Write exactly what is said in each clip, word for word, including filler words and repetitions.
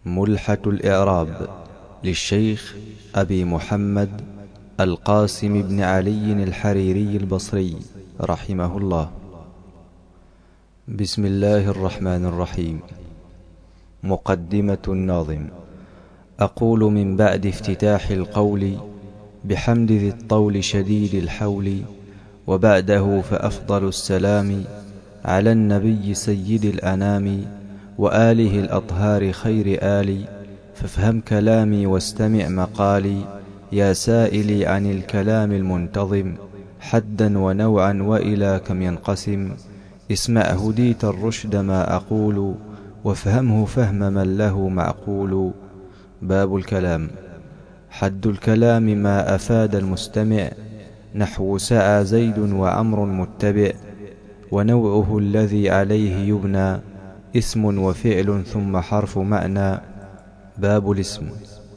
ملحة الإعراب للشيخ أبي محمد القاسم بن علي الحريري البصري رحمه الله. بسم الله الرحمن الرحيم. مقدمة الناظم. أقول من بعد افتتاح القول بحمد ذي الطول شديد الحول، وبعده فأفضل السلام على النبي سيد الأنام وآله الأطهار خير آلي. فافهم كلامي واستمع مقالي يا سائلي عن الكلام المنتظم، حدا ونوعا وإلى كم ينقسم. اسمع هديت الرشد ما أقول، وافهمه فهم من له معقول. باب الكلام. حد الكلام ما أفاد المستمع، نحو سعى زيد وعمر متبع، ونوعه الذي عليه يبنى اسم وفعل ثم حرف معنى. باب الاسم.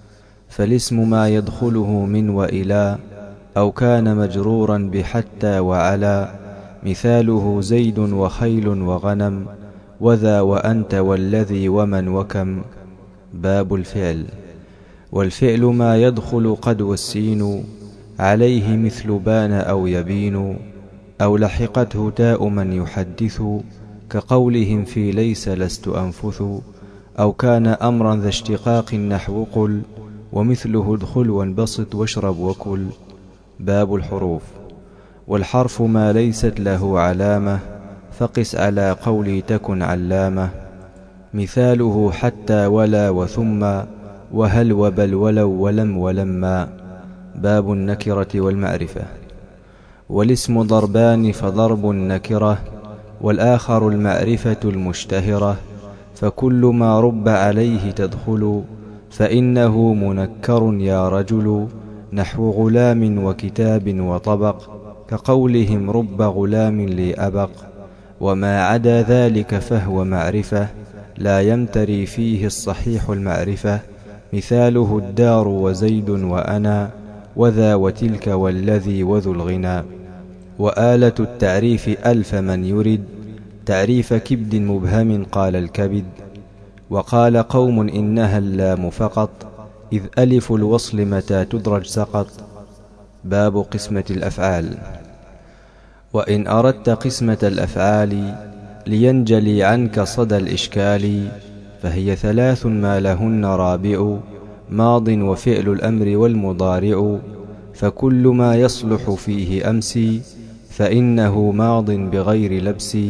فالاسم ما يدخله من وإلى، أو كان مجرورا بحتى وعلى، مثاله زيد وخيل وغنم، وذا وأنت والذي ومن وكم. باب الفعل. والفعل ما يدخل قد والسين عليه مثل بان أو يبين، أو لحقته تاء من يحدث كقولهم في ليس لست أنفث، أو كان أمرا ذا اشتقاق نحو قل، ومثله ادخل وانبسط واشرب وكل. باب الحروف. والحرف ما ليست له علامة، فقس على قولي تكن علامة، مثاله حتى ولا وثم، وهل وبل ولو ولم ولما. باب النكرة والمعرفة. والاسم ضربان، فضرب النكرة والآخر المعرفة المشتهرة، فكل ما رب عليه تدخل فإنه منكر يا رجل، نحو غلام وكتاب وطبق، كقولهم رب غلام لي أبق. وما عدا ذلك فهو معرفة، لا يمتري فيه الصحيح المعرفة، مثاله الدار وزيد وأنا، وذا وتلك والذي وذو الغنى. وآلة التعريف ألف من يرد، تعريف كبد مبهم قال الكبد. وقال قوم إنها اللام فقط، إذ ألف الوصل متى تدرج سقط. باب قسمة الأفعال. وإن أردت قسمة الأفعال لينجلي عنك صدى الإشكال، فهي ثلاث ما لهن رابع، ماض وفعل الأمر والمضارع. فكل ما يصلح فيه أمسي فإنه ماض بغير لبس،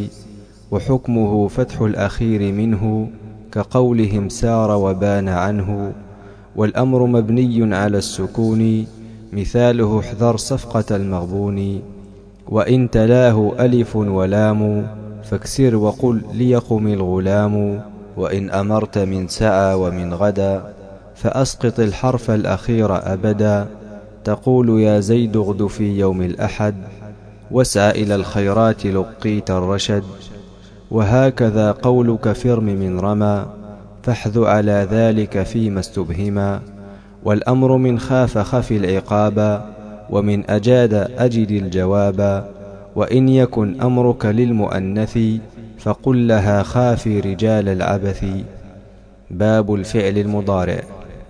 وحكمه فتح الأخير منه كقولهم سار وبان عنه. والأمر مبني على السكون، مثاله احذر صفقة المغبون. وإن تلاه ألف ولام فاكسر وقل ليقم الغلام. وإن أمرت من سعى ومن غدا فأسقط الحرف الأخير أبدا، تقول يا زيد اغد في يوم الأحد، واسع إلى الخيرات لقيت الرشد. وهكذا قولك فرم من رمى، فاحذ على ذلك فيما استبهما. والأمر من خاف خف العقابا، ومن أجاد أجد الجوابا. وإن يكن أمرك للمؤنث فقل لها خافي رجال العبث. باب الفعل المضارع.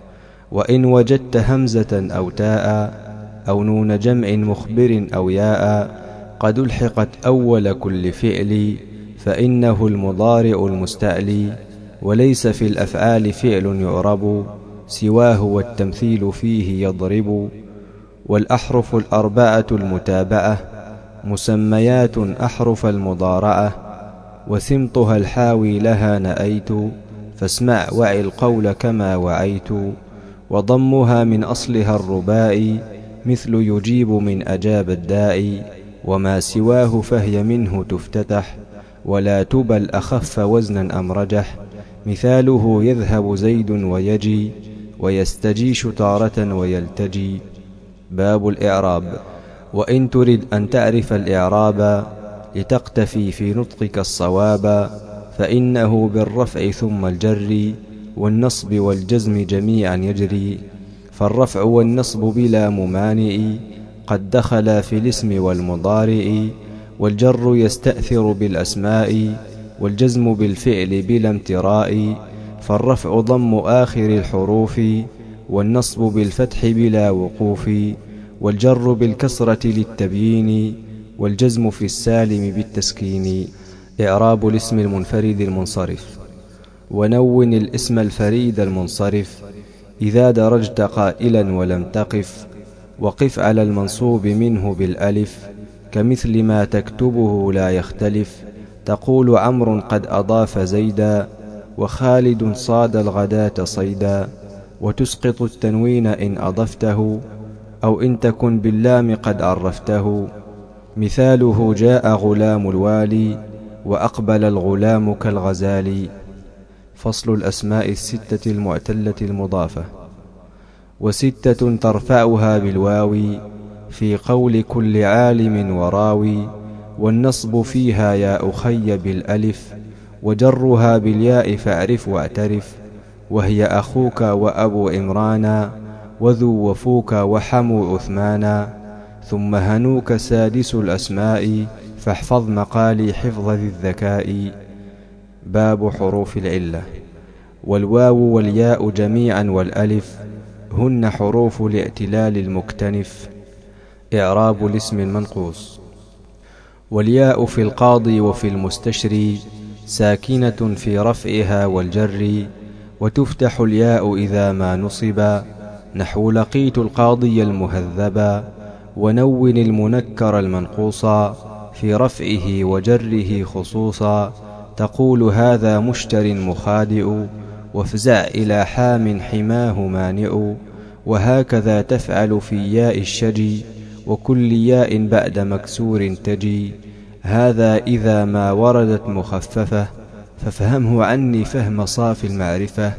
وإن وجدت همزة أو تاء أو نون جمع مخبر أو ياء قد الحقت أول كل فعل، فإنه المضارع المستعلي. وليس في الأفعال فعل يعرب سواه، والتمثيل فيه يضرب. والأحرف الأربعة المتابعة مسميات أحرف المضارعة، وسمطها الحاوي لها نأيت، فاسمع وعي القول كما وعيت. وضمها من أصلها الرباء، مثل يجيب من أجاب الداء. وما سواه فهي منه تفتتح، ولا تبل أخف وزنا أم رجح، مثاله يذهب زيد ويجي، ويستجيش تارة ويلتجي. باب الإعراب. وإن ترد أن تعرف الإعراب لتقتفي في نطقك الصواب، فإنه بالرفع ثم الجر والنصب والجزم جميعا يجري. فالرفع والنصب بلا ممانع قد دخلا في الاسم والمضارع، والجر يستأثر بالأسماء والجزم بالفعل بلا امتراء. فالرفع ضم آخر الحروف، والنصب بالفتح بلا وقوف، والجر بالكسرة للتبيين، والجزم في السالم بالتسكين. إعراب الاسم المنفرد المنصرف. ونون الاسم الفريد المنصرف إذا درجت قائلا ولم تقف، وقف على المنصوب منه بالألف، كمثل ما تكتبه لا يختلف. تقول عمرو قد أضاف زيدا، وخالد صاد الغداة صيدا. وتسقط التنوين إن أضفته، أو إن تكن باللام قد عرفته. مثاله جاء غلام الوالي، وأقبل الغلام كالغزال. فصل الأسماء الستة المعتلة المضافة. وستة ترفعها بالواو في قول كل عالم وراوي، والنصب فيها يا أخي بالألف، وجرها بالياء فاعرف واعترف. وهي أخوك وأبو عمرانا، وذو وفوك وحمو عثمانا. ثم هنوك سادس الأسماء، فاحفظ مقالي حفظ ذي الذكاء. باب حروف العلة. والواو والياء جميعا والألف هن حروف الاعتلال المكتنف. إعراب الاسم المنقوص. والياء في القاضي وفي المستشري ساكنة في رفعها والجر، وتفتح الياء إذا ما نصبا، نحو لقيت القاضي المهذبا. ونون المنكر المنقوصا في رفعه وجره خصوصا، تقول هذا مشتر مخادئ، وافزع إلى حام حماه مانع. وهكذا تفعل في ياء الشجي، وكل ياء بعد مكسور تجي. هذا إذا ما وردت مخففة، فافهمه عني فهم صافي المعرفة.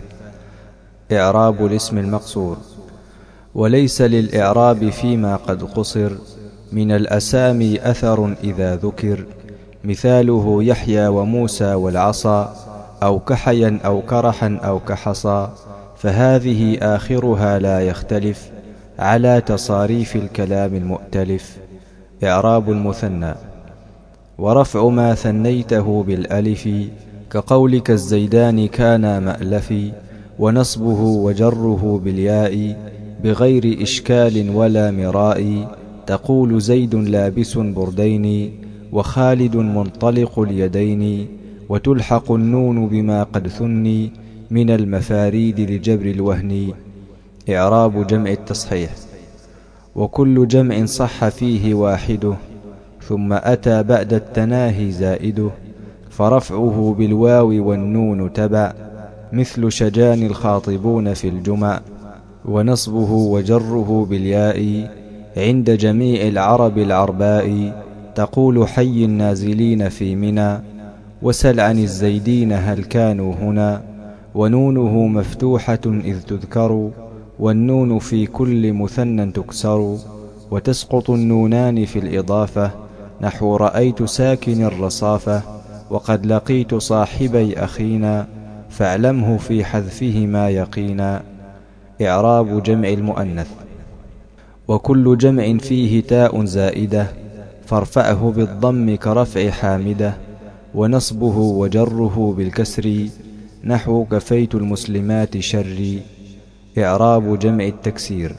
إعراب الاسم المقصور. وليس للإعراب فيما قد قصر من الأسامي أثر إذا ذكر، مثاله يحيى وموسى والعصا، أو كحيا أو كرحا أو كحصا. فهذه آخرها لا يختلف على تصاريف الكلام المؤتلف. إعراب المثنى. ورفع ما ثنيته بالألف، كقولك الزيدان كانا مألفي. ونصبه وجره بالياء بغير إشكال ولا مراء، تقول زيد لابس بردين، وخالد منطلق اليدين. وتلحق النون بما قد ثني من المفاريد لجبر الوهن. إعراب جمع التصحيح. وكل جمع صح فيه واحده، ثم أتى بعد التناهي زائده، فرفعه بالواو والنون تبع، مثل شجان الخاطبون في الجمع. ونصبه وجره بالياء عند جميع العرب العرباء، تقول حي النازلين في منى، وسل عن الزيدين هل كانوا هنا. ونونه مفتوحة إذ تذكر، والنون في كل مثنى تكسر. وتسقط النونان في الإضافة، نحو رأيت ساكن الرصافة، وقد لقيت صاحبي أخينا، فاعلمه في حذفهما يقينا. إعراب جمع المؤنث. وكل جمع فيه تاء زائدة، فارفعه بالضم كرفع حامدة. ونصبه وجره بالكسر، نحو كفيت المسلمات شري. إعراب جمع التكسير.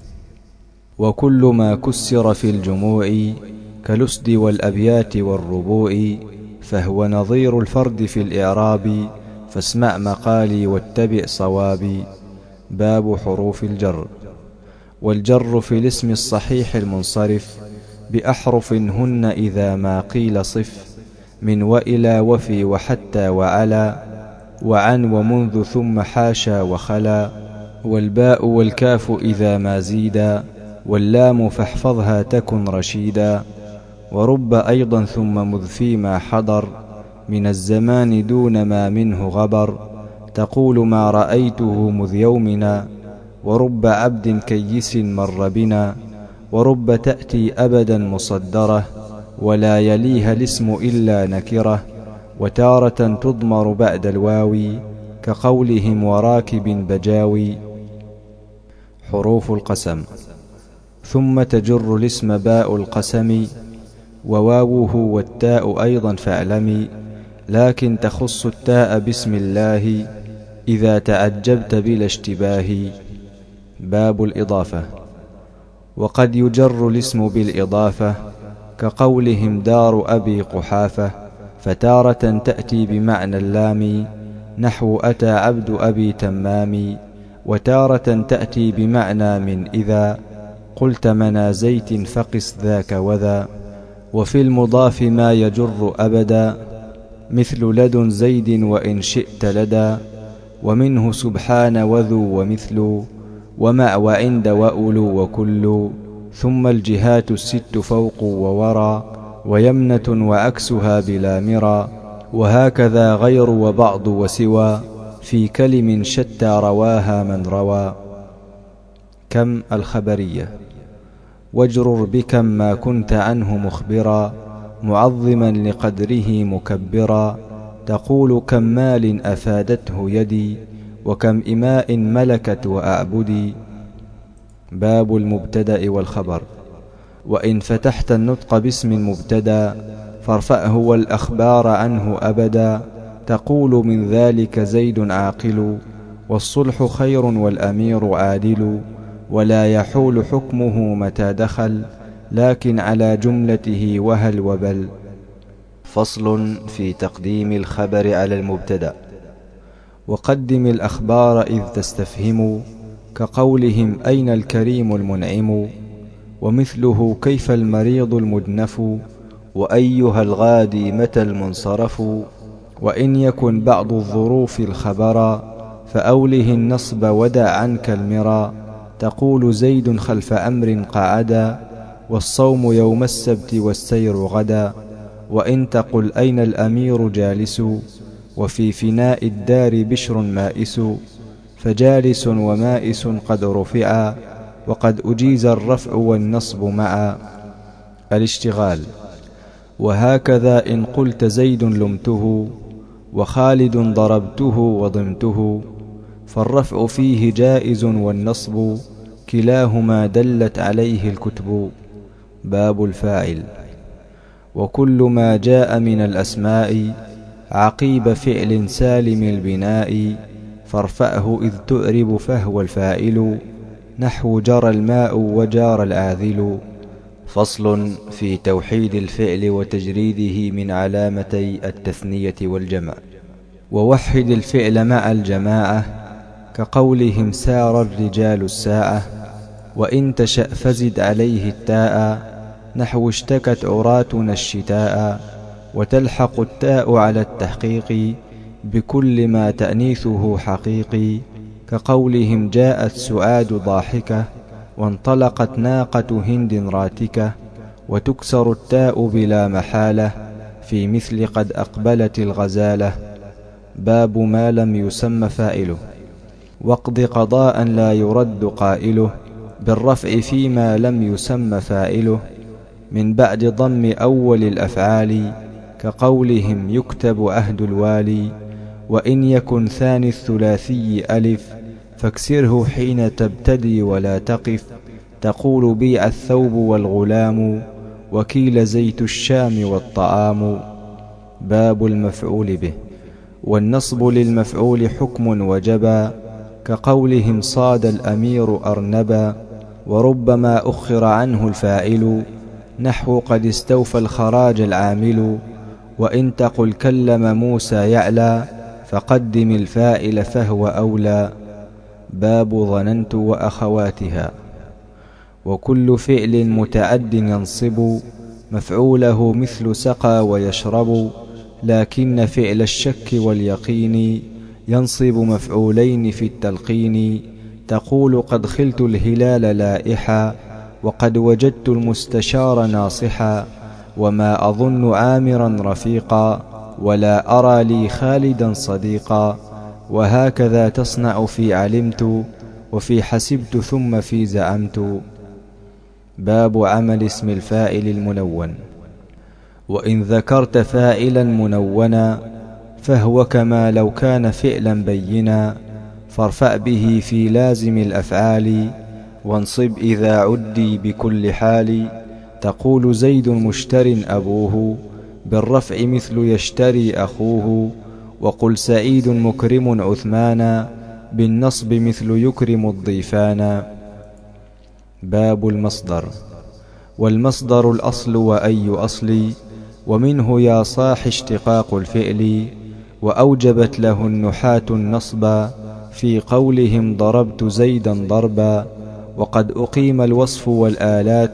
وكل ما كسر في الجموع كالأسد والأبيات والربوع، فهو نظير الفرد في الإعراب، فاسمع مقالي واتبع صوابي. باب حروف الجر. والجر في الاسم الصحيح المنصرف بأحرف هن إذا ما قيل صف، من وإلى وفي وحتى وعلى، وعن ومنذ ثم حاشا وخلا. والباء والكاف إذا ما زيدا، واللام فاحفظها تكن رشيدا. ورب أيضا ثم مذ فيما حضر، من الزمان دون ما منه غبر. تقول ما رأيته مذ يومنا، ورب عبد كيس مر بنا. ورب تأتي أبدا مصدرة، ولا يليها الاسم إلا نكرة. وتارة تضمر بعد الواو، كقولهم وراكب بجاوي. حروف القسم. ثم تجر الاسم باء القسم، وواوه والتاء أيضا فاعلمي، لكن تخص التاء بسم الله، إذا تعجبت بلا اشتباه. باب الإضافة. وقد يجر الاسم بالإضافة كقولهم دار أبي قحافة، فتارة تأتي بمعنى اللام نحو أتى عبد أبي تمام، وتارة تأتي بمعنى من إذا قلت منا زيت فقس ذاك وذا. وفي المضاف ما يجر أبدا مثل لدن زيد وإن شئت لدى، ومنه سبحان وذو ومثل ومع وعند وأولو وكل، ثم الجهات الست فوق وورى ويمنة وعكسها بلا مرى، وهكذا غير وبعض وسوى في كلم شتى رواها من روى. كم الخبرية. واجرر بكم ما كنت عنه مخبرا معظما لقدره مكبرا، تقول كم مال أفادته يدي وكم إماء ملكت وأعبدي. باب المبتدأ والخبر. وإن فتحت النطق باسم مبتدأ فارفعه والأخبار عنه أبدا، تقول من ذلك زيد عاقل والصلح خير والأمير عادل، ولا يحول حكمه متى دخل لكن على جملته وهل وبل. فصل في تقديم الخبر على المبتدأ. وقدم الأخبار إذ تستفهم كقولهم أين الكريم المنعم، ومثله كيف المريض المدنف وأيها الغادي متى المنصرف. وإن يكن بعض الظروف الخبرا فأوله النصب ودع عنك المرا، تقول زيد خلف أمر قعدا والصوم يوم السبت والسير غدا. وإن تقل أين الأمير جالس وفي فناء الدار بشر مائس، فجالس ومائس قد رفعا وقد أجيز الرفع والنصب معا. الاشتغال. وهكذا إن قلت زيد لمته وخالد ضربته وضمته، فالرفع فيه جائز والنصب كلاهما دلت عليه الكتب. باب الفاعل. وكل ما جاء من الأسماء عقيب فعل سالم البناء، فارفعه إذ تؤرب فهو الفاعل نحو جرى الماء وجار العاذل. فصل في توحيد الفعل وتجريده من علامتي التثنية والجمع. ووحد الفعل مع الجماعة كقولهم سار الرجال الساعة، وإن تشأ فزد عليه التاء نحو اشتكت عراتنا الشتاء، وتلحق التاء على التحقيق بكل ما تأنيثه حقيقي كقولهم جاءت سعاد ضاحكة وانطلقت ناقة هند راتكة، وتكسر التاء بلا محالة في مثل قد أقبلت الغزالة. باب ما لم يسم فاعله. واقض قضاء لا يرد قائله بالرفع فيما لم يسم فاعله من بعد ضم أول الأفعال كقولهم يكتب عهد الوالي. وإن يكن ثاني الثلاثي ألف فاكسره حين تبتدي ولا تقف، تقول بيع الثوب والغلام وكيل زيت الشام والطعام. باب المفعول به. والنصب للمفعول حكم وجبا كقولهم صاد الأمير أرنبا، وربما أخر عنه الفاعل نحو قد استوفى الخراج العامل. وإن تقل كلم موسى يعلى فقدم الفاعل فهو أولى. باب ظننت وأخواتها. وكل فعل متعد ينصب مفعوله مثل سقى ويشرب، لكن فعل الشك واليقين ينصب مفعولين في التلقين، تقول قد خلت الهلال لائحا وقد وجدت المستشار ناصحا، وما أظن عامرا رفيقا ولا أرى لي خالدا صديقا. وهكذا تصنع في علمت وفي حسبت ثم في زعمت. باب عمل اسم الفاعل المنون. وإن ذكرت فاعلا منونا فهو كما لو كان فعلا بينا، فارفع به في لازم الأفعال وانصب إذا عدي بكل حال. تقول زيد مشتر أبوه بالرفع مثل يشتري أخوه، وقل سعيد مكرم عثمانا بالنصب مثل يكرم الضيفانا. باب المصدر. والمصدر الأصل وأي أصل، ومنه يا صاح اشتقاق الفعل، وأوجبت له النحاة النصب في قولهم ضربت زيدا ضربا. وقد أقيم الوصف والآلات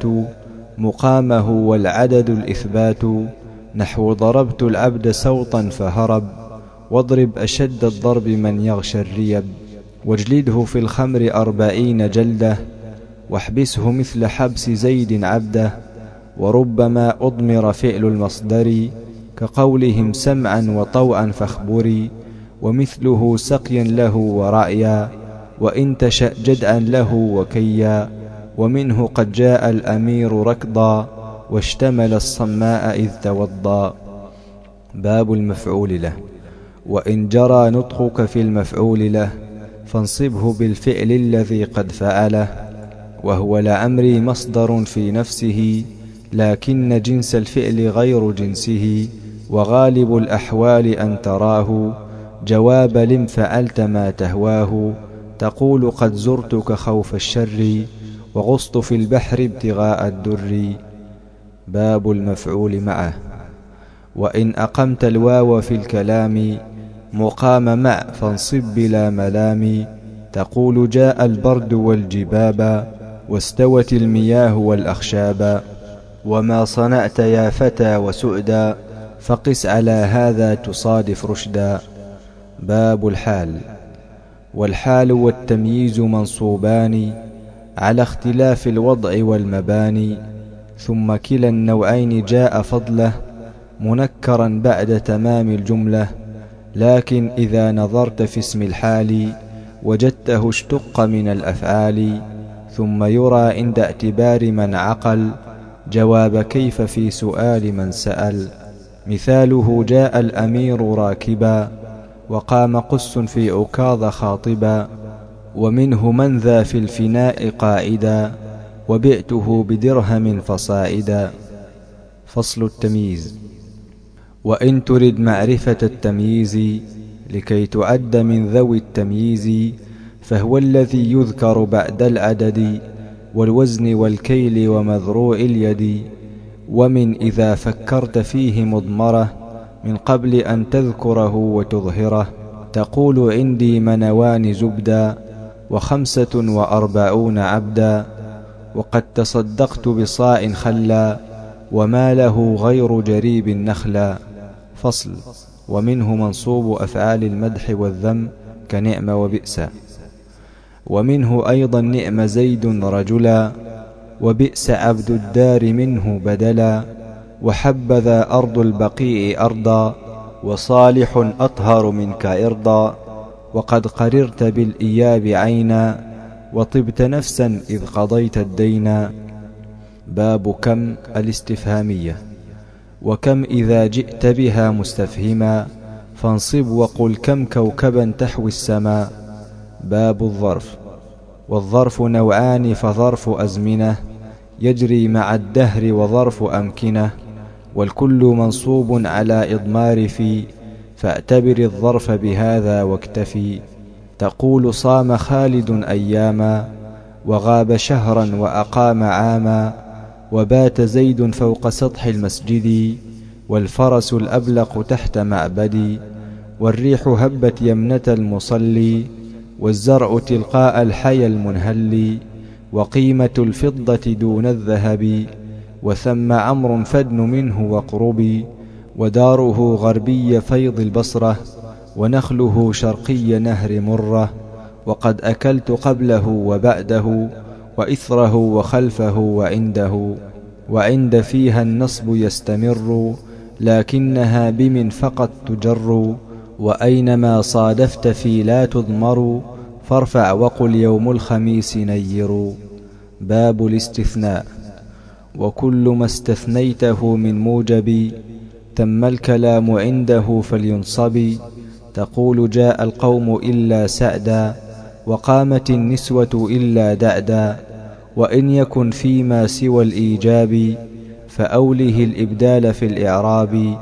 مقامه والعدد الإثبات، نحو ضربت العبد سوطا فهرب، واضرب أشد الضرب من يغشى الريب، واجلده في الخمر أربعين جلدة، واحبسه مثل حبس زيد عبده. وربما أضمر فعل المصدر كقولهم سمعا وطوعا فاخبري، ومثله سقيا له ورعيا، وإن تشأ جدعا له وكيا. ومنه قد جاء الأمير ركضا، واشتمل الصماء إذ توضا. باب المفعول له. وإن جرى نطقك في المفعول له فانصبه بالفعل الذي قد فعله، وهو لعمري مصدر في نفسه، لكن جنس الفعل غير جنسه. وغالب الأحوال أن تراه جواب لم فعلت ما تهواه، تقول قد زرتك خوف الشر، وغصت في البحر ابتغاء الدر. باب المفعول معه. وإن أقمت الواو في الكلام مقام مع فانصب بلا ملام، تقول جاء البرد والجباب، واستوت المياه والأخشاب. وما صنعت يا فتى وسؤدا، فقس على هذا تصادف رشدا. باب الحال. والحال والتمييز منصوبان على اختلاف الوضع والمباني، ثم كلا النوعين جاء فضله منكرا بعد تمام الجملة. لكن إذا نظرت في اسم الحال وجدته اشتق من الأفعال، ثم يرى عند اعتبار من عقل جواب كيف في سؤال من سأل. مثاله جاء الأمير راكبا، وقام قس في عكاظ خاطبا. ومنه من ذا في الفناء قاعدا، وبعته بدرهم فصاعدا. فصل التمييز. وإن ترد معرفة التمييز لكي تعد من ذوي التمييز، فهو الذي يذكر بعد العدد والوزن والكيل ومذروع اليد. ومن إذا فكرت فيه مضمرة من قبل أن تذكره وتظهره، تقول عندي منوان زبدا، وخمسة وأربعون عبدا. وقد تصدقت بصاع خلا، وما له غير جريب النخلا. فصل. ومنه منصوب أفعال المدح والذم كنعم وبئس. ومنه أيضا نعم زيد رجلا، وبئس عبد الدار منه بدلا. وحبذا أرض البقيع أرضا، وصالح أطهر منك إرضا. وقد قررت بالإياب عينا، وطبت نفسا إذ قضيت الدينا. باب كم الاستفهامية. وكم إذا جئت بها مستفهما فانصب وقل كم كوكبا تحوي السماء. باب الظرف. والظرف نوعان، فظرف أزمنة يجري مع الدهر، وظرف أمكنة. والكل منصوب على إضمار في، فاعتبر الظرف بهذا واكتفي. تقول صام خالد أياما، وغاب شهرا وأقام عاما. وبات زيد فوق سطح المسجد، والفرس الأبلق تحت معبدي. والريح هبت يمنة المصلي، والزرع تلقاء الحيى المنهل. وقيمة الفضة دون الذهب، وثم عمرو فادن منه واقربي. وداره غربي فيض البصرة، ونخله شرقي نهر مرة. وقد أكلت قبله وبعده، وإثره وخلفه وعنده. وعند فيها النصب يستمر، لكنها بمن فقط تجر. وأينما صادفت في لا تضمر، فارفع وقل يوم الخميس نير. باب الاستثناء. وكل ما استثنيته من موجب تم الكلام عنده فلينصب. تقول جاء القوم إلا سعدا، وقامت النسوة إلا دعدا. وإن يكن فيما سوى الإيجاب فأوله الإبدال في الإعراب.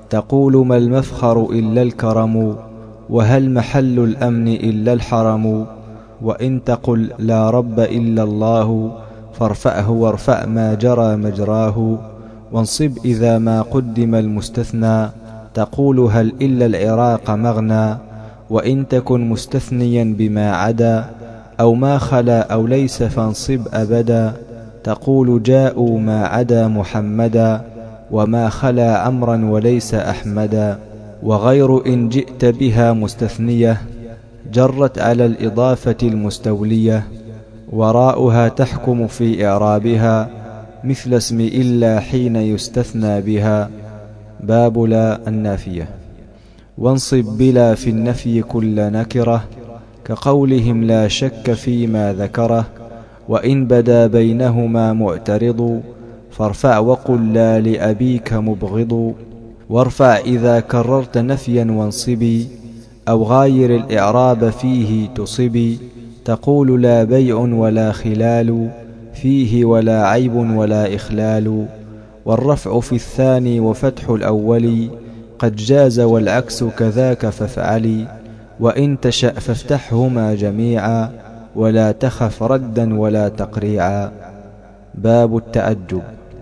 تقول ما المفخر إلا الكرم، وهل محل الأمن إلا الحرم. وإن تقل لا رب إلا الله، فارفعه وارفع ما جرى مجراه. وانصب إذا ما قدم المستثنى، تقول هل إلا العراق مغنى. وإن تكن مستثنيا بما عدا، أو ما خلا أو ليس فانصب أبدا. تقول جاءوا ما عدا محمدا، وما خلا عمرا وليس أحمدا. وغير إن جئت بها مستثنية، جرت على الإضافة المستولية، وراءها تحكم في إعرابها، مثل اسم إلا حين يستثنى بها. باب لا النافية. وانصب بلا في النفي كل نكرة، كقولهم لا شك فيما ذكره. وإن بدا بينهما معترض، فارفع وقل لا لأبيك مبغض. وارفع إذا كررت نفيا وانصبي، أو غاير الإعراب فيه تصبي. تقول لا بيع ولا خلال، فيه ولا عيب ولا إخلال. والرفع في الثاني وفتح الأول، قد جاز والعكس كذاك فافعلي. وإن تشأ فافتحهما جميعا، ولا تخف ردا ولا تقريعا. باب التعجب.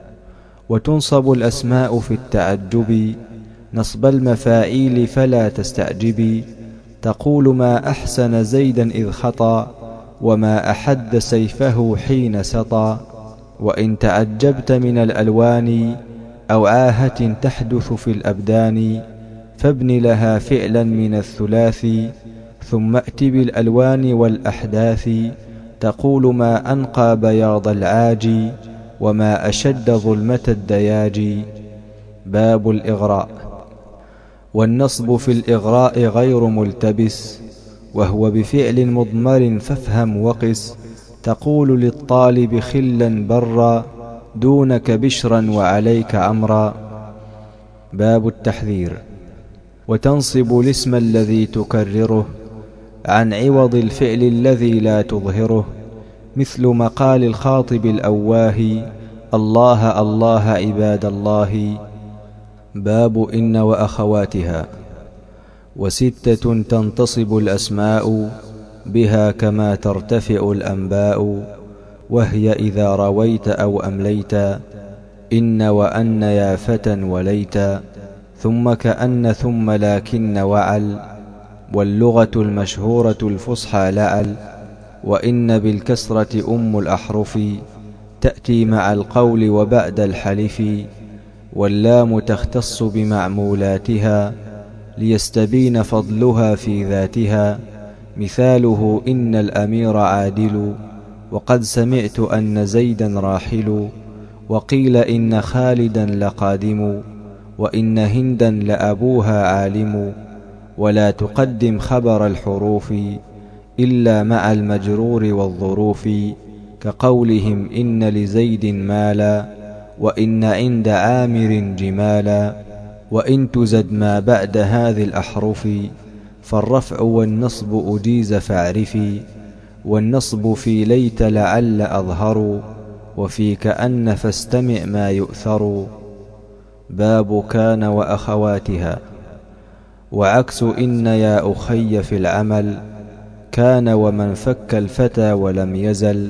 وتنصب الأسماء في التعجب، نصب المفاعيل فلا تستعجبي. تقول ما أحسن زيدا إذ خطا، وما أحد سيفه حين سطا. وإن تعجبت من الألوان، أو عاهة تحدث في الأبدان، فابن لها فعلا من الثلاث، ثم ائت بالألوان والأحداث. تقول ما أنقى بياض العاجي، وما أشد ظلمة الدياجي. باب الإغراء. والنصب في الإغراء غير ملتبس، وهو بفعل مضمر فافهم وقس. تقول للطالب خلا برا، دونك بشرا وعليك عمرا. باب التحذير. وتنصب الاسم الذي تكرره، عن عوض الفعل الذي لا تظهره، مثل مقال الخاطب الأواه، الله الله عباد الله. باب إن وأخواتها. وستة تنتصب الأسماء، بها كما ترتفع الأنباء. وهي إذا رويت أو أمليت، إن وأن يا فتى وليت. ثم كأن ثم لكن وعل، واللغة المشهورة الفصحى لعل. وإن بالكسرة أم الأحرف، تأتي مع القول وبعد الحلف. واللام تختص بمعمولاتها، ليستبين فضلها في ذاتها. مثاله إن الأمير عادل، وقد سمعت أن زيدا راحل. وقيل إن خالدا لقادم، وإن هندا لأبوها عالم. ولا تقدم خبر الحروف، إلا مع المجرور والظروف، كقولهم إن لزيد مالا، وإن عند عامر جمالا. وإن تزد ما بعد هذه الأحرف، فالرفع والنصب أجيز فاعرفي. والنصب في ليت لعل أظهر، وفي كأن فاستمع ما يؤثر. باب كان وأخواتها. وعكس إن يا أخي في العمل، كان ومن فك الفتى ولم يزل.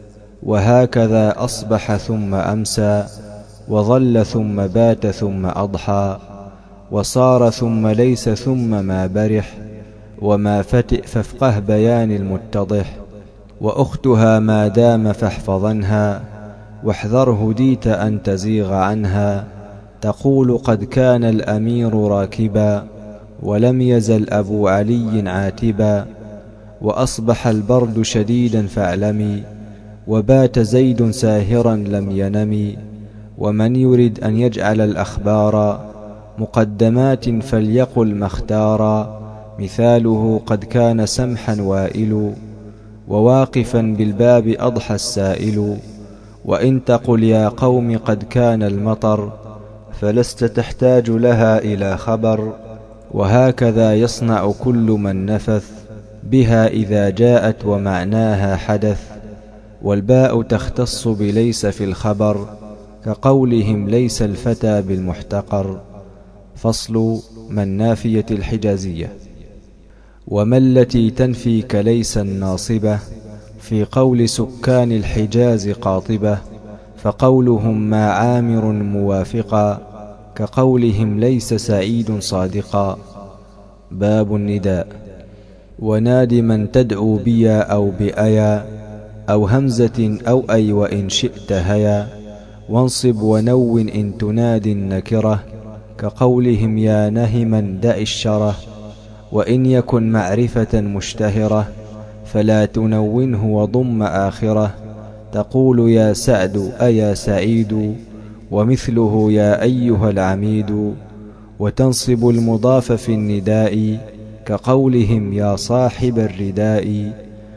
وهكذا أصبح ثم أمسى، وظل ثم بات ثم أضحى. وصار ثم ليس ثم ما برح، وما فتئ فافقه بيان المتضح. وأختها ما دام فاحفظنها، واحذر هديت أن تزيغ عنها. تقول قد كان الأمير راكبا، ولم يزل أبو علي عاتبا. وأصبح البرد شديدا فاعلمي، وبات زيد ساهرا لم ينم. ومن يرد أن يجعل الأخبار مقدمات، فليقل ما اختارا. مثاله قد كان سمحا وائل، وواقفا بالباب أضحى السائل. وإن تقل يا قوم قد كان المطر، فلست تحتاج لها إلى خبر. وهكذا يصنع كل من نفث بها إذا جاءت ومعناها حدث. والباء تختص بليس في الخبر، كقولهم ليس الفتى بالمحتقر. فصل ما النافية الحجازية. وما التي تنفي كليس الناصبة في قول سكان الحجاز قاطبة، فقولهم ما عامر موافقا كقولهم ليس سعيد صادقا. باب النداء. وناد من تدعو بيا أو بأيا أو همزة أو أي وإن شئت هيا، وانصب ونو إن تنادي النكرة كقولهم يا نهما دع الشره. وإن يكن معرفة مشتهرة فلا تنونه وضم آخره، تقول يا سعد أيا سعيد ومثله يا أيها العميد. وتنصب المضاف في النداء كقولهم يا صاحب الرداء.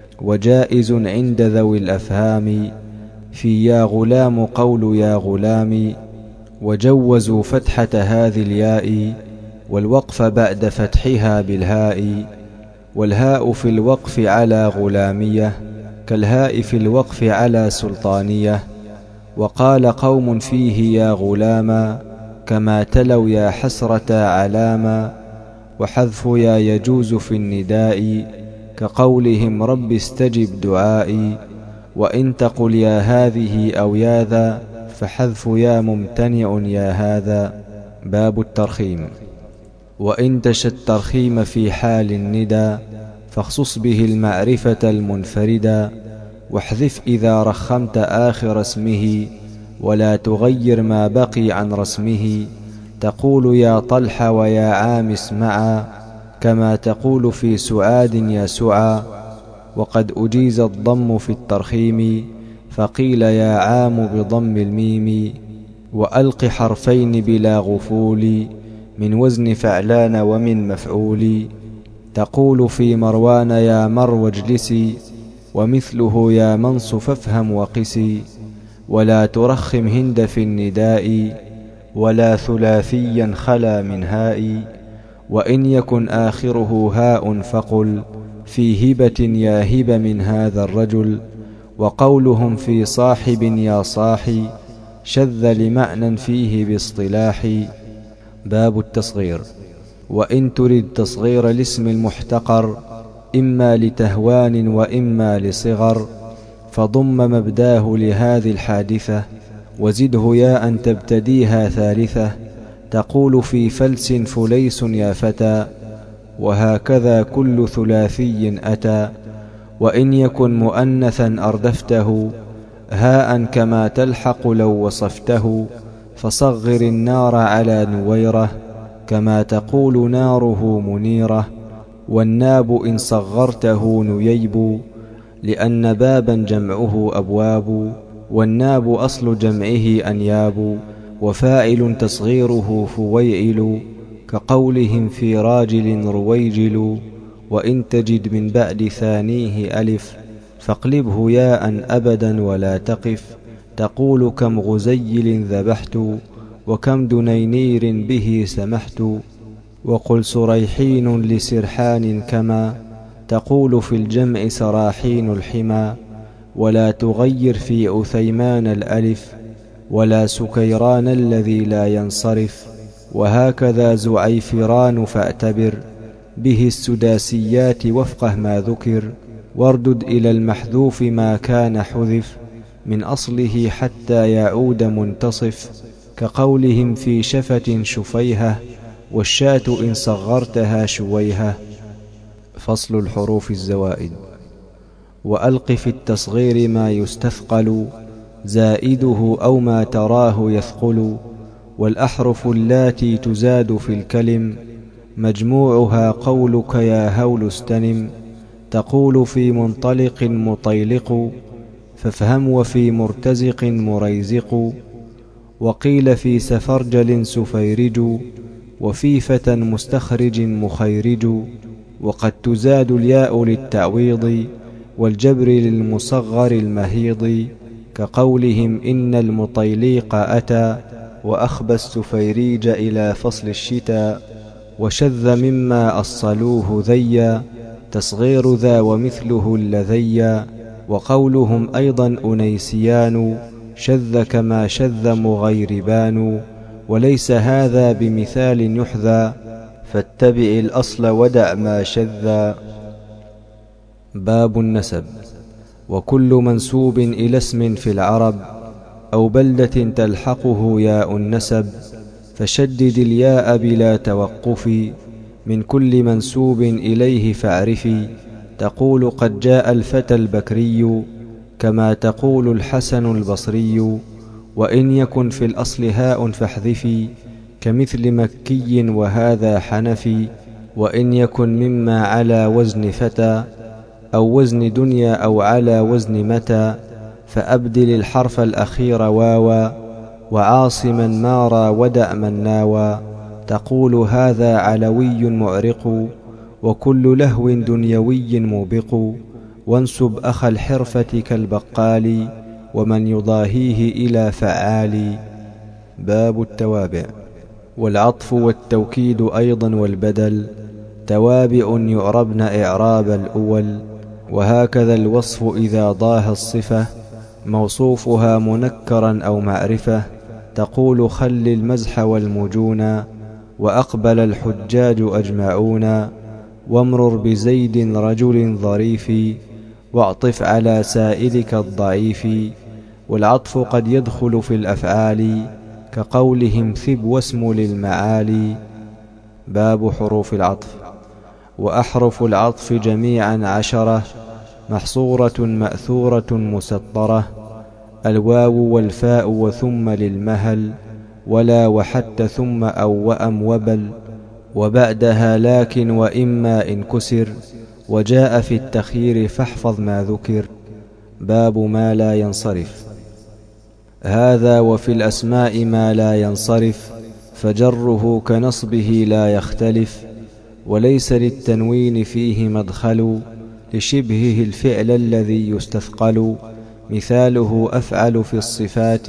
وجائز عند ذوي الأفهام في يا غلام قول يا غلام. وجوزوا فتحة هذه الياء والوقف بعد فتحها بالهاء. والهاء في الوقف على غلامية كالهاء في الوقف على سلطانية. وقال قوم فيه يا غلاما كما تلوا يا حسرة علاما. وحذف يا يجوز في النداء كقولهم رب استجب دعائي. وإن تقل يا هذه أو يا ذا فحذف يا ممتنع يا هذا. باب الترخيم. وإن تش الترخيم في حال الندى فاخصص به المعرفة المنفردا. واحذف إذا رخمت آخر اسمه ولا تغير ما بقي عن رسمه. تقول يا طلح ويا عامس معا كما تقول في سعاد يا سعى. وقد أجيز الضم في الترخيم فقيل يا عام بضم الميم. وألق حرفين بلا غفول من وزن فعلان ومن مفعول. تقول في مروان يا مرو اجلسي ومثله يا منص فافهم وقسي. ولا ترخم هند في النداء ولا ثلاثيا خلا من هاء. وإن يكن آخره هاء فقل في هبة يا هب من هذا الرجل. وقولهم في صاحب يا صاحي شذ لمعنى فيه باصطلاح. باب التصغير. وإن ترد تصغير الاسم المحتقر إما لتهوان وإما لصغر فضم مبداه لهذه الحادثة وزده ياء تبتديها ثالثة. تقول في فلس فليس يا فتى وهكذا كل ثلاثي أتى. وإن يكن مؤنثا أردفته هاء كما تلحق لو وصفته. فصغر النار على نويرة كما تقول ناره منيرة. والناب إن صغرته نييب لأن بابا جمعه أبواب. والناب أصل جمعه أنياب وفاعل تصغيره فويعل كقولهم في راجل رويجل. وإن تجد من بعد ثانيه ألف فاقلبه ياء أبدا ولا تقف. تقول كم غزيل ذبحت وكم دنينير به سمحت. وقل سريحين لسرحان كما تقول في الجمع سراحين الحمى. ولا تغير في أثيمان الألف ولا سكيران الذي لا ينصرف. وهكذا زعيفران فاعتبر به السداسيات وفقه ما ذكر. واردد إلى المحذوف ما كان حذف من أصله حتى يعود منتصف. كقولهم في شفة شفيهة والشاة إن صغرتها شويهة. فصل الحروف الزوائد. وألق في التصغير ما يستثقل زائده أو ما تراه يثقل. والأحرف اللاتي تزاد في الكلم مجموعها قولك يا هول استنم. تقول في منطلق مطيلق فافهم وفي مرتزق مريزق. وقيل في سفرجل سفيرج وفي فتى مستخرج مخيرج. وقد تزاد الياء للتعويض والجبر للمصغر المهيض. كقولهم إن المطيليق أتى وأخبى السفيريج إلى فصل الشتاء. وشذ مما أصلوه ذيا تصغير ذا ومثله اللذيا. وقولهم أيضا أنيسيان شذ كما شذ مغيربان. وليس هذا بمثال يحذى، فاتبع الأصل ودع ما شذا. باب النسب. وكل منسوب إلى اسم في العرب أو بلدة تلحقه ياء النسب، فشدد الياء بلا توقف، من كل منسوب إليه فاعرفي. تقول قد جاء الفتى البكري، كما تقول الحسن البصري. وإن يكن في الأصل هاء فاحذفي، كمثل مكي وهذا حنفي. وإن يكن مما على وزن فتى أو وزن دنيا أو على وزن متى، فأبدل الحرف الأخير واوا، وعاصما مارا ودع من ناوى. تقول هذا علوي معرق، وكل لهو دنيوي موبق. وانسب أخ الحرفة كالبقال، ومن يضاهيه إلى فعال. باب التوابع. والعطف والتوكيد أيضا والبدل، توابع يعربن إعراب الأول. وهكذا الوصف إذا ضاه الصفة، موصوفها منكرا أو معرفة. تقول خل المزح والمجون، وأقبل الحجاج أجمعون. وامرر بزيد رجل ظريف، واعطف على سائلك الضعيف. والعطف قد يدخل في الأفعال، كقولهم ثب واسم للمعالي. باب حروف العطف. وأحرف العطف جميعا عشرة، محصورة مأثورة مسطرة. الواو والفاء وثم للمهل، ولا وحتى ثم أو وأم وبل. وبعدها لكن وإما إن كسر، وجاء في التخيير فاحفظ ما ذكر. باب ما لا ينصرف. هذا وفي الأسماء ما لا ينصرف، فجره كنصبه لا يختلف. وليس للتنوين فيه مدخل، لشبهه الفعل الذي يستثقل. مثاله أفعل في الصفات،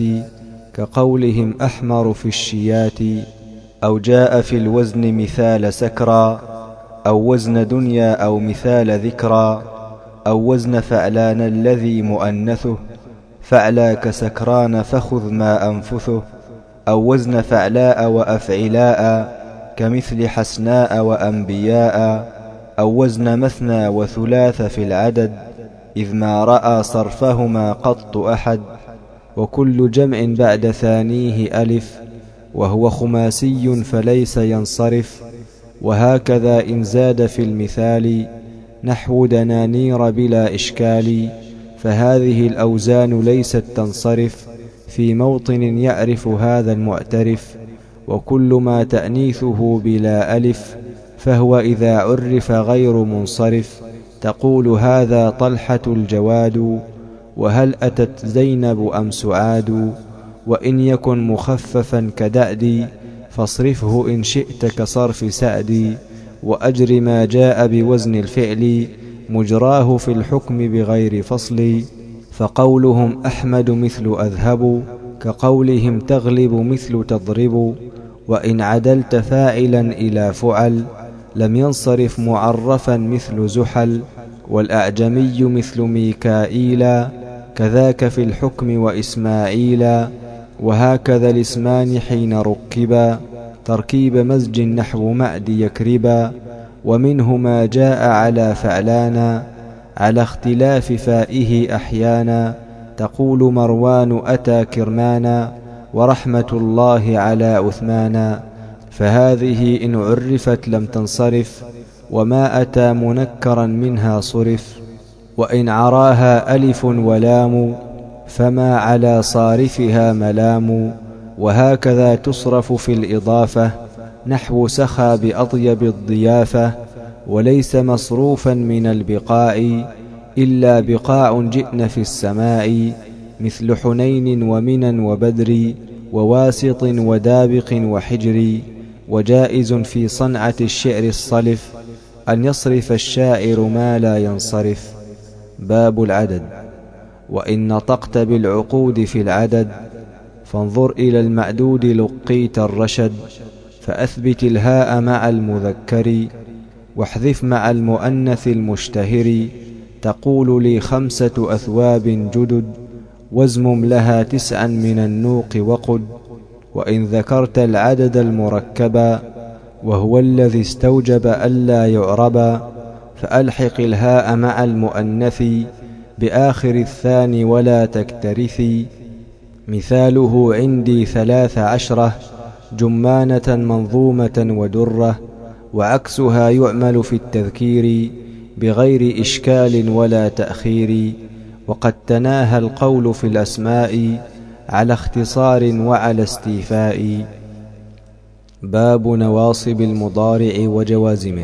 كقولهم أحمر في الشيات. أو جاء في الوزن مثال سكرى، أو وزن دنيا أو مثال ذكرى. أو وزن فعلان الذي مؤنثه، فعلا كسكران فخذ ما أنفثه. أو وزن فعلاء وأفعلاء، كمثل حسناء وأنبياء. أو وزن مثنى وثلاث في العدد، إذ ما رأى صرفهما قط أحد. وكل جمع بعد ثانيه ألف، وهو خماسي فليس ينصرف. وهكذا إن زاد في المثال، نحو دنانير بلا إشكال. فهذه الأوزان ليست تنصرف، في موطن يعرف هذا المعترف. وكل ما تأنيثه بلا ألف، فهو إذا عرف غير منصرف. تقول هذا طلحة الجواد، وهل أتت زينب أم سعاد. وإن يكن مخففا كدأدي، فاصرفه إن شئت كصرف سأدي. وأجر ما جاء بوزن الفعل، مجراه في الحكم بغير فصل. فقولهم أحمد مثل أذهب، كقولهم تغلب مثل تضرب. وإن عدلت فاعلا إلى فعل، لم ينصرف معرفا مثل زحل. والأعجمي مثل ميكائيل، كذاك في الحكم وإسماعيل. وهكذا الاسمان حين ركبا، تركيب مزج نحو معد يكربا. ومنه ما جاء على فعلانا، على اختلاف فائه أحيانا. تقول مروان أتى كرمانا، ورحمة الله على عثمانا. فهذه إن عرفت لم تنصرف، وما أتى منكرا منها صرف. وإن عراها ألف ولام، فما على صارفها ملام. وهكذا تصرف في الإضافة، نحو سخى بأطيب الضيافة. وليس مصروفا من البقاء، إلا بقاع جئن في السماء. مثل حنين ومنى وبدر، وواسط ودابق وحجر. وجائز في صنعة الشعر الصلف، أن يصرف الشاعر ما لا ينصرف. باب العدد. وإن نطقت بالعقود في العدد، فانظر إلى المعدود لقيت الرشد. فأثبت الهاء مع المذكر، واحذف مع المؤنث المشتهر. تقول لي خمسة أثواب جدد، وازمم لها تسعا من النوق وقد. وإن ذكرت العدد المركبا وهو الذي استوجب ألا يعربا فألحق الهاء مع المؤنث بآخر الثاني ولا تكترثي. مثاله عندي ثلاث عشرة جمانة منظومة ودرة، وعكسها يعمل في التذكير بغير إشكال ولا تأخير. وقد تناهى القول في الأسماء على اختصار وعلى استيفاء. باب نواصب المضارع وجوازمه.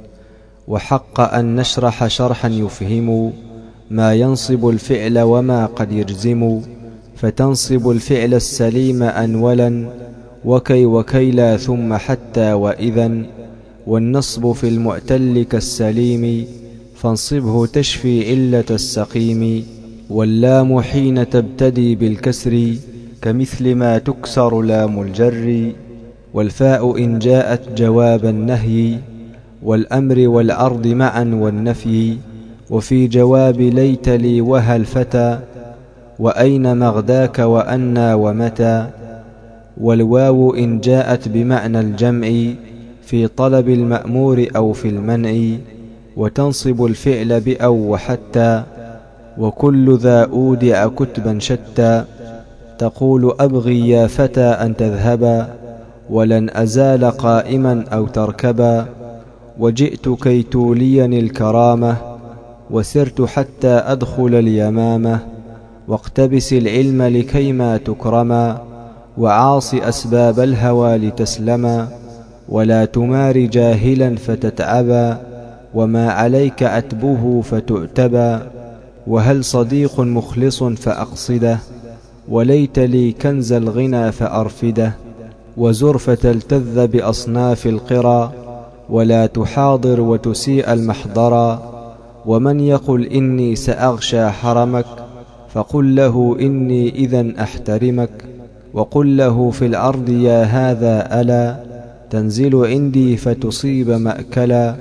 وحق أن نشرح شرحا يفهم ما ينصب الفعل وما قد يجزم، فتنصب الفعل السليم أنولا وكي وكيلا ثم حتى وإذا، والنصب في المعتل كالسليم فانصبه تشفي علة السقيم. واللام حين تبتدي بالكسر كمثل ما تكسر لام الجر، والفاء إن جاءت جواب النهي والأمر والعرض معا والنفي. وفي جواب ليت لي وهل فتى وأين مغداك وأنى ومتى. والواو إن جاءت بمعنى الجمع في طلب المأمور أو في المنع، وتنصب الفعل بأو وحتى. وكل ذا أودع كتبا شتى تقول أبغي يا فتى أن تذهبا، ولن أزال قائما أو تركبا. وجئت كي توليني الكرامة وسرت حتى أدخل اليمامة. واقتبس العلم لكيما تكرما وعاص أسباب الهوى لتسلما. ولا تمار جاهلا فتتعبا وما عليك أتبه فتؤتبا. وهل صديق مخلص فأقصده وليت لي كنز الغنى فأرفده. وزر فتلتذ بأصناف القرى ولا تحاضر وتسيء المحضرا. ومن يقل إني سأغشى حرمك فقل له إني إذن أحترمك. وقل له في العرض يا هذا ألا تنزل عندي فتصيب مأكلا.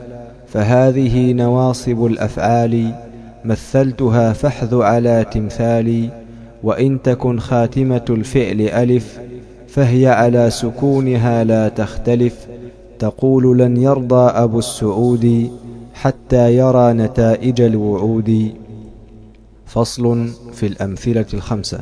فهذه نواصب الأفعال مثلتها فاحذ على تمثالي. وإن تكن خاتمة الفعل ألف فهي على سكونها لا تختلف. تقول لن يرضى أبو السعود حتى يرى نتائج الوعود. فصل في الأمثلة الخمسة.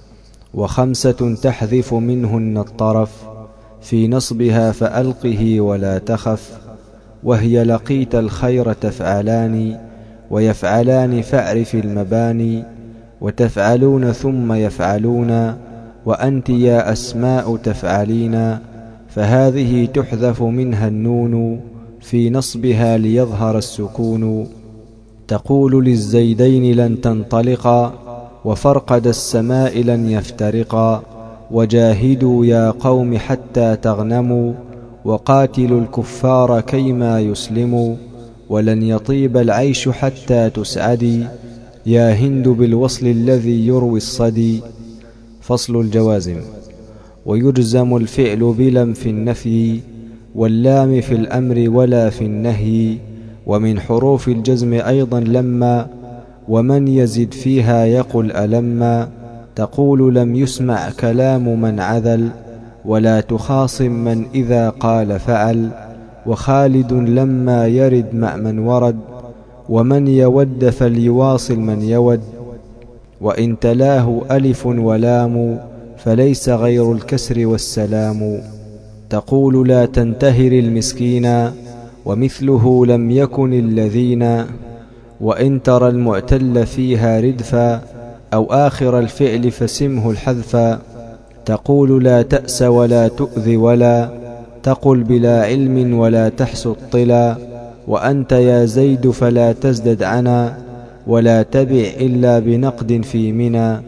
وخمسة تحذف منهن الطرف في نصبها فألقه ولا تخف. وهي لقيت الخير تفعلان ويفعلان فاعرف المباني. وتفعلون ثم يفعلون وأنت يا أسماء تفعلين. فهذه تحذف منها النون في نصبها ليظهر السكون. تقول للزيدين لن تنطلقا وفرقد السماء لن يفترقا. وجاهدوا يا قوم حتى تغنموا وقاتلوا الكفار كيما يسلموا. ولن يطيب العيش حتى تسعدي يا هند بالوصل الذي يروي الصدي. فصل الجوازم. ويجزم الفعل بلم في النفي واللام في الأمر ولا في النهي. ومن حروف الجزم أيضا لما ومن يزد فيها يقل ألما. تقول لم يسمع كلام من عذل ولا تخاصم من إذا قال فعل. وخالد لما يرد مع من ورد ومن يود فليواصل من يود. وإن تلاه ألف ولام فليس غير الكسر والسلام. تقول لا تنتهر المسكين ومثله لم يكن الذين. وإن ترى المعتل فيها ردفا أو آخر الفعل فسمه الحذفا. تقول لا تأس ولا تؤذي ولا تقل بلا علم ولا تحس الطلا. وأنت يا زيد فلا تزدد عنا ولا تبع إلا بنقد في منى.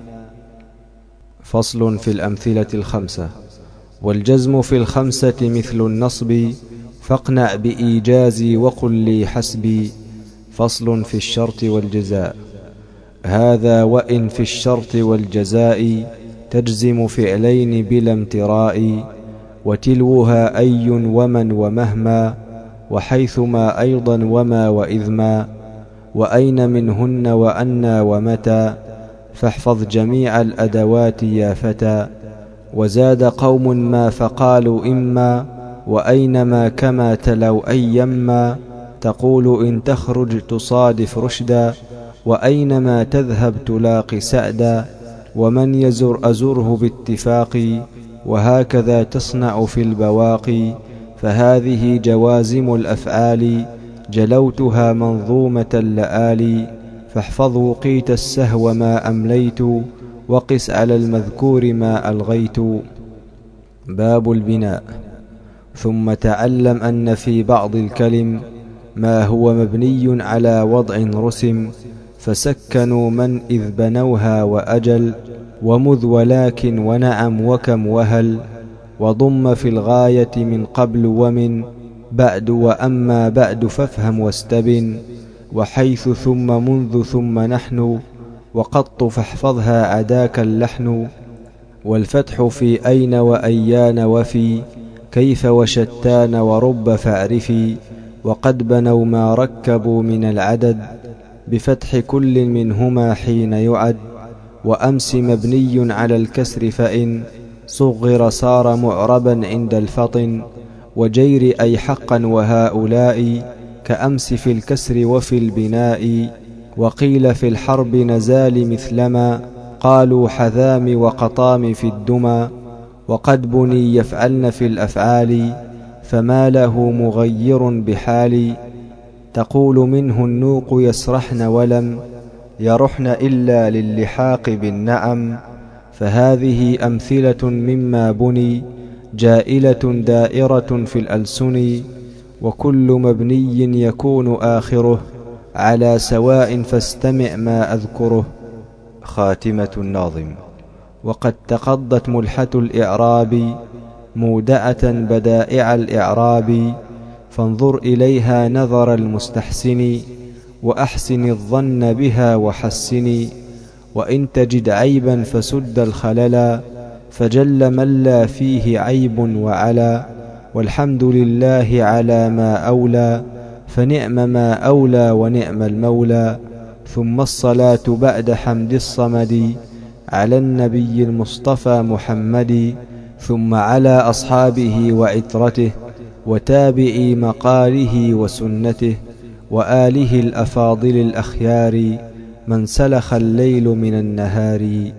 فصل في الأمثلة الخمسة. والجزم في الخمسة مثل النصب فاقنع بإيجازي وقل لي حسبي. فصل في الشرط والجزاء. هذا وإن في الشرط والجزاء تجزم فعلين بلا امتراء. وتلوها أي ومن ومهما وحيثما أيضا وما وإذما. وأين منهن وأنى ومتى فاحفظ جميع الأدوات يا فتى. وزاد قوم ما فقالوا إما وأينما كما تلوا أيما، تقول إن تخرج تصادف رشدا، وأينما تذهب تلاقي سأدا، ومن يزر أزره باتفاق، وهكذا تصنع في البواقي. فهذه جوازم الأفعال جلوتها منظومة اللآلي، فاحفظوا قيت السهو ما أمليت، وقس على المذكور ما ألغيت. باب البناء. ثم تعلم أن في بعض الكلم ما هو مبني على وضع رسم، فسكنوا من إذ بنوها وأجل، ومذ ولكن ونعم وكم وهل، وضم في الغاية من قبل ومن بعد، وأما بعد فافهم واستبن، وحيث ثم منذ ثم نحن، وقط فاحفظها عداك اللحن. والفتح في أين وأيان وفي كيف وشتان ورب فاعرفي، وقد بنوا ما ركبوا من العدد بفتح كل منهما حين يعد. وأمس مبني على الكسر فإن صغر صار معربا عند الفطن، وجير أي حقا وهؤلاء كأمس في الكسر وفي البناء. وقيل في الحرب نزال مثلما قالوا حذام وقطام في الدمى، وقد بني يفعلن في الأفعال فما له مغير بحال. تقول منه النوق يسرحن ولم يرحن إلا للحاق بالنعم، فهذه أمثلة مما بني جائلة دائرة في الألسن. وكل مبني يكون آخره على سواء فاستمع ما أذكره. خاتمة الناظم. وقد تقضت ملحة الإعراب مودعة بدائع الإعراب، فانظر إليها نظر المستحسن، وأحسن الظن بها وحسن. وإن تجد عيبا فسد الخللا، فجل من لا فيه عيب وعلا. والحمد لله على ما أولى، فنعم ما أولى ونعم المولى. ثم الصلاة بعد حمد الصمد على النبي المصطفى محمد، ثم على أصحابه وعترته وتابعي مقاله وسنته، وآله الأفاضل الأخيار من سلخ الليل من النهار.